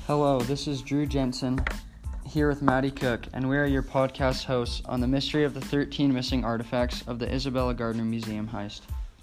Hello, this is Drew Jensen here with Maddie Cook, and we are your podcast hosts on the mystery of the 13 missing artifacts of the Isabella Gardner Museum heist.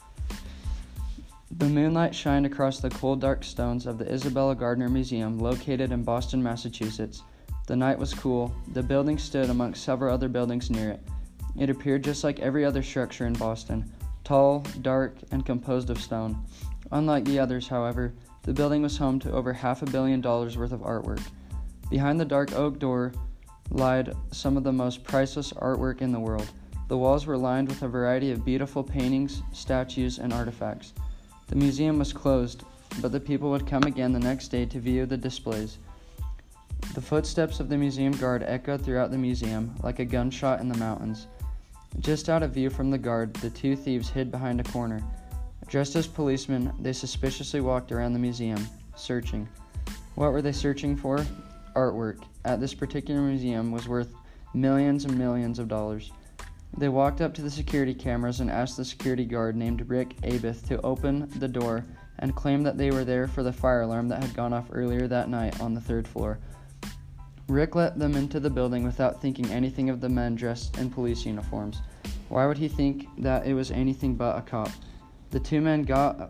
The moonlight shined across the cold, dark stones of the Isabella Gardner Museum located in Boston, Massachusetts. The night was cool. The building stood amongst several other buildings near it. It appeared just like every other structure in Boston, tall, dark, and composed of stone. Unlike the others, however, the building was home to over $500 million worth of artwork. Behind the dark oak door lied some of the most priceless artwork in the world. The walls were lined with a variety of beautiful paintings, statues, and artifacts. The museum was closed, but the people would come again the next day to view the displays. The footsteps of the museum guard echoed throughout the museum like a gunshot in the mountains. Just out of view from the guard, the two thieves hid behind a corner. Dressed as policemen, they suspiciously walked around the museum, searching. What were they searching for? Artwork at this particular museum was worth millions and millions of dollars. They walked up to the security cameras and asked the security guard named Rick Abeth to open the door and claimed that they were there for the fire alarm that had gone off earlier that night on the third floor. Rick let them into the building without thinking anything of the men dressed in police uniforms. Why would he think that it was anything but a cop? The two men got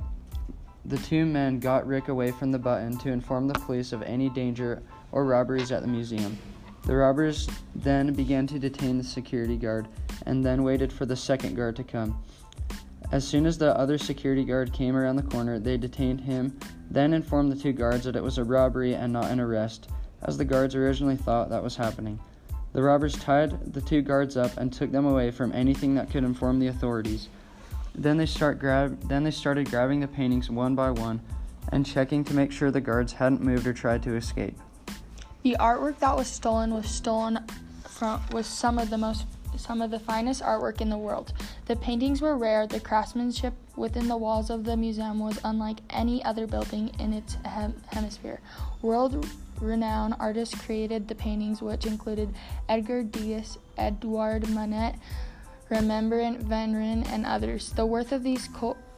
Rick away from the button to inform the police of any danger or robberies at the museum. The robbers then began to detain the security guard and then waited for the second guard to come. As soon as the other security guard came around the corner, they detained him, then informed the two guards that it was a robbery and not an arrest, as the guards originally thought that was happening. The robbers tied the two guards up and took them away from anything that could inform the authorities. Then they started grabbing the paintings one by one and checking to make sure the guards hadn't moved or tried to escape. The artwork that was stolen was some of the finest artwork in the world. The paintings were rare. The craftsmanship within the walls of the museum was unlike any other building in its hemisphere. World-renowned artists created the paintings, which included Edgar Degas, Edouard Manet, Rembrandt, Van Ryn, and others. The worth of these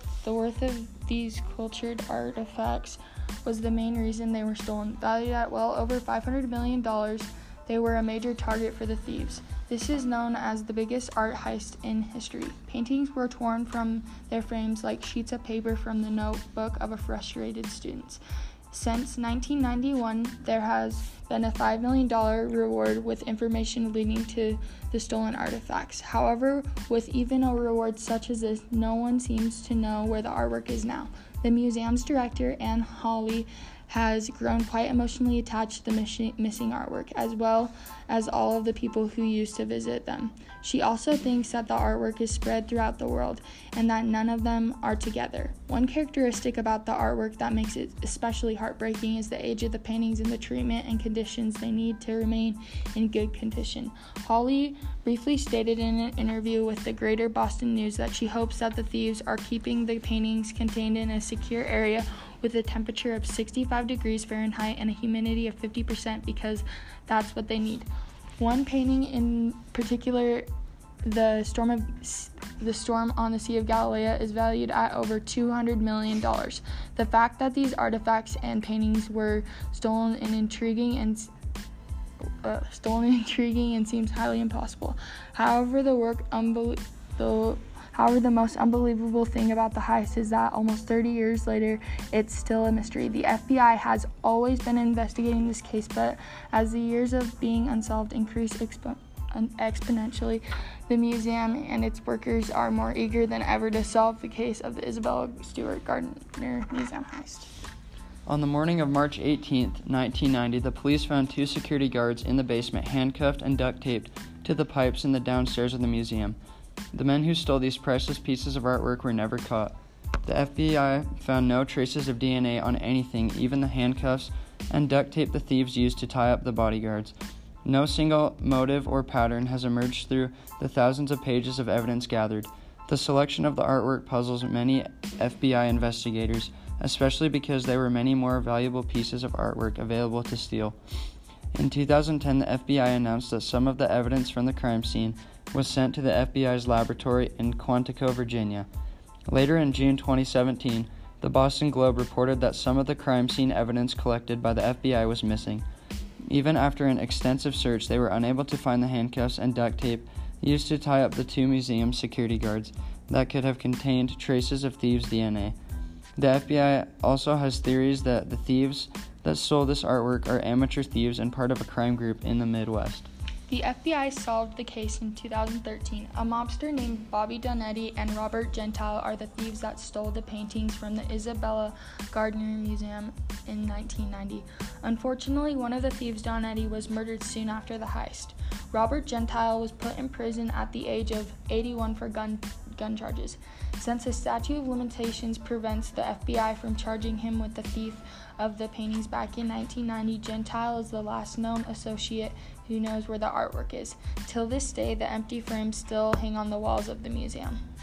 cultured artifacts was the main reason they were stolen. Valued at well over $500 million, they were a major target for the thieves. This is known as the biggest art heist in history. Paintings were torn from their frames like sheets of paper from the notebook of a frustrated student. Since 1991, there has been a $5 million reward with information leading to the stolen artifacts. However, with even a reward such as this, no one seems to know where the artwork is now. The museum's director, Anne Hawley, has grown quite emotionally attached to the missing artwork, as well as all of the people who used to visit them. She also thinks that the artwork is spread throughout the world and that none of them are together. One characteristic about the artwork that makes it especially heartbreaking is the age of the paintings and the treatment and conditions they need to remain in good condition. Hawley briefly stated in an interview with the Greater Boston News that she hopes that the thieves are keeping the paintings contained in a secure area with a temperature of 65 degrees Fahrenheit and a humidity of 50% because that's what they need. One painting in particular, the storm on the Sea of Galilee, is valued at over $200 million. The fact that these artifacts and paintings were stolen is intriguing and seems highly impossible. However, the most unbelievable thing about the heist is that almost 30 years later, it's still a mystery. The FBI has always been investigating this case, but as the years of being unsolved increase exponentially, the museum and its workers are more eager than ever to solve the case of the Isabella Stewart Gardner Museum heist. On the morning of March 18, 1990, the police found two security guards in the basement handcuffed and duct-taped to the pipes in the downstairs of the museum. The men who stole these priceless pieces of artwork were never caught. The FBI found no traces of DNA on anything, even the handcuffs and duct tape the thieves used to tie up the bodyguards. No single motive or pattern has emerged through the thousands of pages of evidence gathered. The selection of the artwork puzzles many FBI investigators, especially because there were many more valuable pieces of artwork available to steal. In 2010, the FBI announced that some of the evidence from the crime scene was sent to the FBI's laboratory in Quantico, Virginia. Later in June 2017, The Boston Globe reported that some of the crime scene evidence collected by the FBI was missing. Even after an extensive search, they were unable to find the handcuffs and duct tape used to tie up the two museum security guards that could have contained traces of thieves' DNA. The FBI also has theories that the thieves that stole this artwork are amateur thieves and part of a crime group in the Midwest. The FBI solved the case in 2013. A mobster named Bobby Donetti and Robert Gentile are the thieves that stole the paintings from the Isabella Gardner Museum in 1990. Unfortunately, one of the thieves, Donetti, was murdered soon after the heist. Robert Gentile was put in prison at the age of 81 for gun charges. Since the statute of limitations prevents the FBI from charging him with the thief of the paintings back in 1990, Gentile is the last known associate who knows where the artwork is. Till this day, the empty frames still hang on the walls of the museum.